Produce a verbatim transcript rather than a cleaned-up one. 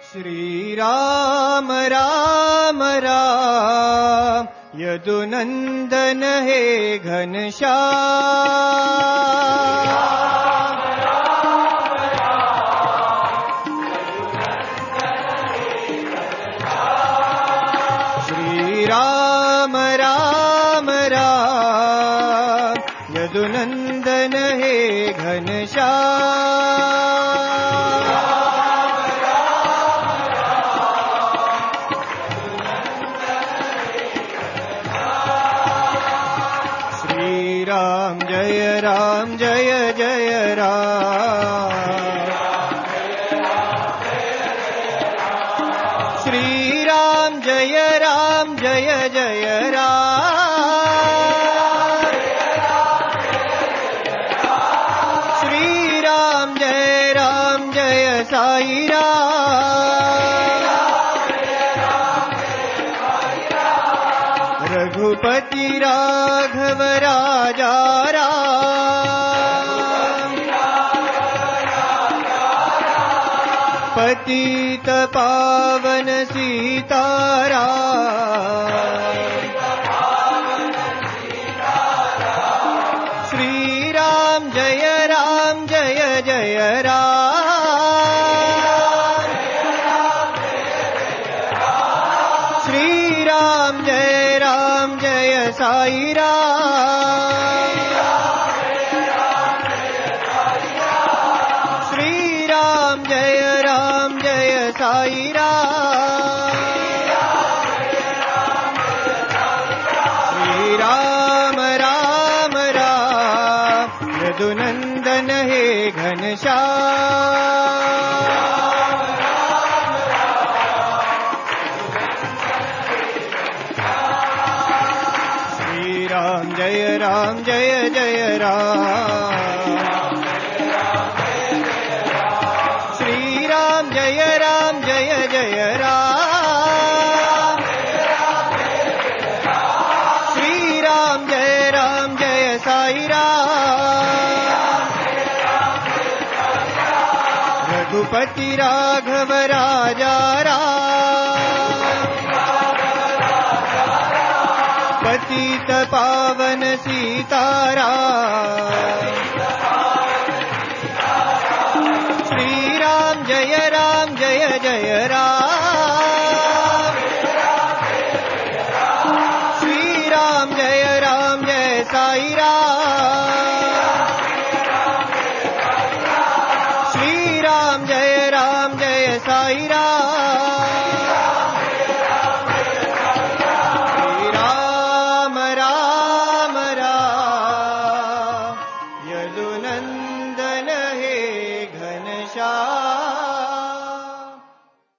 श्री राम राम राम यदुनंदन हे घनश्याम। श्री राम राम राम यदुनंदन हे घनश्याम। राम जय राम जय जय राम। श्री राम जय राम जय जय राम। श्री राम जय राम जय साई राम। रघुपति राघव राजा राम। पतित पावन सीताराम। श्री राम जय राम जय जय राम। श्री राम जय राम जय साई राम। श्री राम जय राम जय साई राम। श्री राम राम राम यदुनंदन हे घनश्याम। श्री राम जय राम जय जय राम। श्री राम जय राम जय जय राम। श्री राम जय राम जय साई राम। रघुपति राघव राजा राम। पतित पावन सीताराम। श्री राम जय राम जय जय राम। श्री राम जय राम जय साई राम। श्री राम जय राम जय साई राम। श्री राम राम राम यदुनंदन हे घनश्याम।